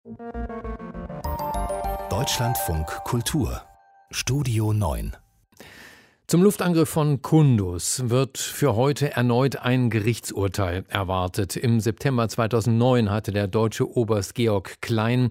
Deutschlandfunk Kultur Studio 9. Zum Luftangriff von Kunduz wird für heute erneut ein Gerichtsurteil erwartet. Im September 2009 hatte der deutsche Oberst Georg Klein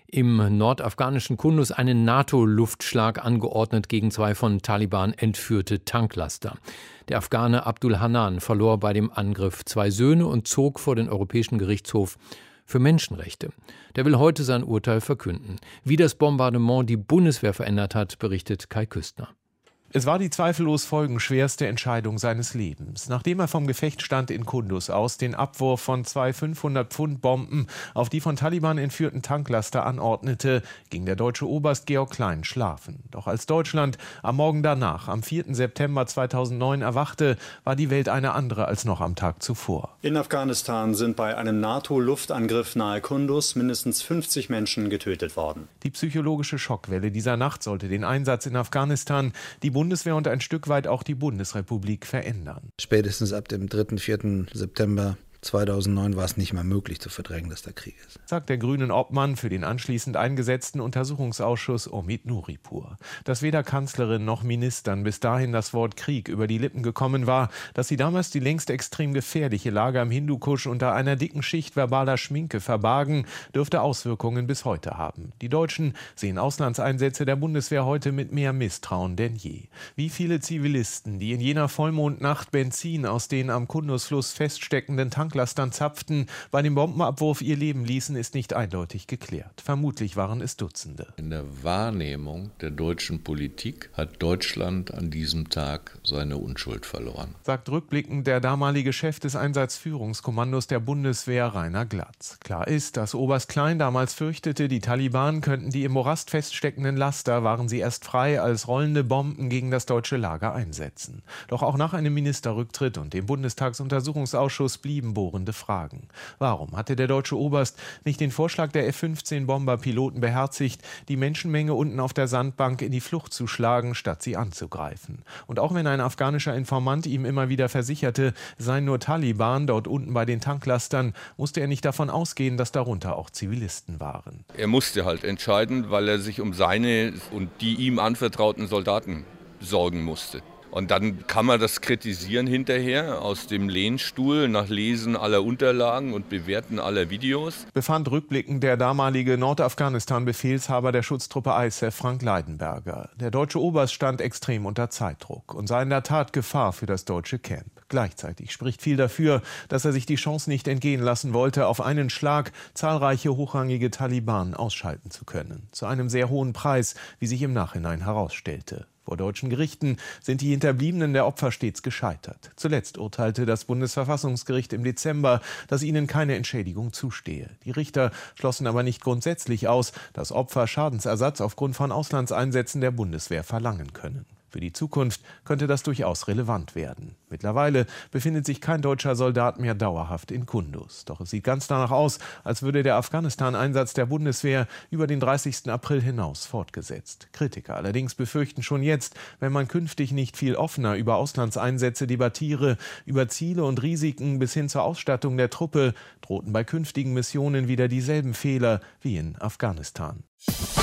im nordafghanischen Kunduz einen NATO-Luftschlag angeordnet gegen 2 von Taliban entführte Tanklaster. Der Afghane Abdul Hanan verlor bei dem Angriff 2 Söhne und zog vor den Europäischen Gerichtshof für Menschenrechte. Der will heute sein Urteil verkünden. Wie das Bombardement die Bundeswehr verändert hat, berichtet Kai Küstner. Es war die zweifellos folgenschwerste Entscheidung seines Lebens. Nachdem er vom Gefechtsstand in Kunduz aus den Abwurf von 2 500-Pfund-Bomben auf die von Taliban entführten Tanklaster anordnete, ging der deutsche Oberst Georg Klein schlafen. Doch als Deutschland am Morgen danach, am 4. September 2009, erwachte, war die Welt eine andere als noch am Tag zuvor. In Afghanistan sind bei einem NATO-Luftangriff nahe Kunduz mindestens 50 Menschen getötet worden. Die psychologische Schockwelle dieser Nacht sollte den Einsatz in Afghanistan, die Bundeswehr und ein Stück weit auch die Bundesrepublik verändern. Spätestens ab dem 3., 4. September 2009 war es nicht mehr möglich zu verdrängen, dass da Krieg ist, sagt der grünen Obmann für den anschließend eingesetzten Untersuchungsausschuss Omid Nuripur. Dass weder Kanzlerin noch Ministern bis dahin das Wort Krieg über die Lippen gekommen war, dass sie damals die längst extrem gefährliche Lage am Hindukusch unter einer dicken Schicht verbaler Schminke verbargen, dürfte Auswirkungen bis heute haben. Die Deutschen sehen Auslandseinsätze der Bundeswehr heute mit mehr Misstrauen denn je. Wie viele Zivilisten, die in jener Vollmondnacht Benzin aus den am Kunduzfluss feststeckenden Tanklastern zapften, bei dem Bombenabwurf ihr Leben ließen, ist nicht eindeutig geklärt. Vermutlich waren es Dutzende. In der Wahrnehmung der deutschen Politik hat Deutschland an diesem Tag seine Unschuld verloren, sagt rückblickend der damalige Chef des Einsatzführungskommandos der Bundeswehr, Rainer Glatz. Klar ist, dass Oberst Klein damals fürchtete, die Taliban könnten die im Morast feststeckenden Laster, waren sie erst frei, als rollende Bomben gegen das deutsche Lager einsetzen. Doch auch nach einem Ministerrücktritt und dem Bundestagsuntersuchungsausschuss blieben bohrende Fragen. Warum hatte der deutsche Oberst nicht den Vorschlag der F-15-Bomberpiloten beherzigt, die Menschenmenge unten auf der Sandbank in die Flucht zu schlagen, statt sie anzugreifen? Und auch wenn ein afghanischer Informant ihm immer wieder versicherte, es seien nur Taliban dort unten bei den Tanklastern, musste er nicht davon ausgehen, dass darunter auch Zivilisten waren. Er musste halt entscheiden, weil er sich um seine und die ihm anvertrauten Soldaten sorgen musste. Und dann kann man das kritisieren hinterher aus dem Lehnstuhl nach Lesen aller Unterlagen und Bewerten aller Videos. Befand rückblickend der damalige Nordafghanistan-Befehlshaber der Schutztruppe ISAF, Frank Leidenberger. Der deutsche Oberst stand extrem unter Zeitdruck und sah in der Tat Gefahr für das deutsche Camp. Gleichzeitig spricht viel dafür, dass er sich die Chance nicht entgehen lassen wollte, auf einen Schlag zahlreiche hochrangige Taliban ausschalten zu können. Zu einem sehr hohen Preis, wie sich im Nachhinein herausstellte. Vor deutschen Gerichten sind die Hinterbliebenen der Opfer stets gescheitert. Zuletzt urteilte das Bundesverfassungsgericht im Dezember, dass ihnen keine Entschädigung zustehe. Die Richter schlossen aber nicht grundsätzlich aus, dass Opfer Schadensersatz aufgrund von Auslandseinsätzen der Bundeswehr verlangen können. Für die Zukunft könnte das durchaus relevant werden. Mittlerweile befindet sich kein deutscher Soldat mehr dauerhaft in Kunduz. Doch es sieht ganz danach aus, als würde der Afghanistan-Einsatz der Bundeswehr über den 30. April hinaus fortgesetzt. Kritiker allerdings befürchten schon jetzt, wenn man künftig nicht viel offener über Auslandseinsätze debattiere, über Ziele und Risiken bis hin zur Ausstattung der Truppe, drohten bei künftigen Missionen wieder dieselben Fehler wie in Afghanistan.